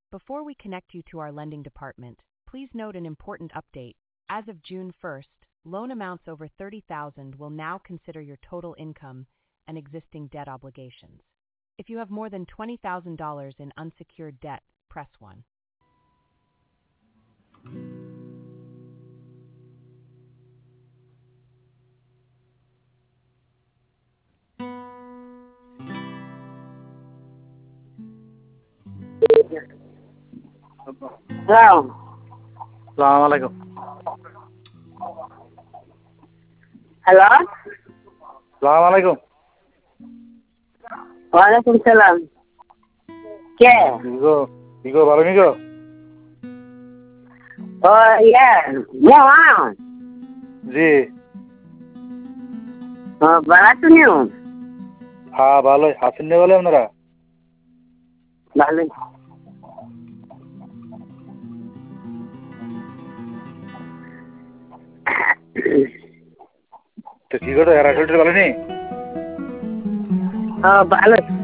Before we connect you to our lending department, please note an important update. As of June 1st, loan amounts over $30,000 will now consider your total income and existing debt obligations. If you have more than $20,000 in unsecured debt, press 1. Hello. Assalamu alaikum. Hello. Assalamu alaikum. ওয়ালাইকুম সালাম। কে? Digo, ভালো নিগো? ও ইয়ে মোহন। জি। ভালো আছেন? হ্যাঁ ভালোই। আছেন না বলে আপনারা? ভালোই। তো কি করো এরা শরীর ভালো নেই? ভালো।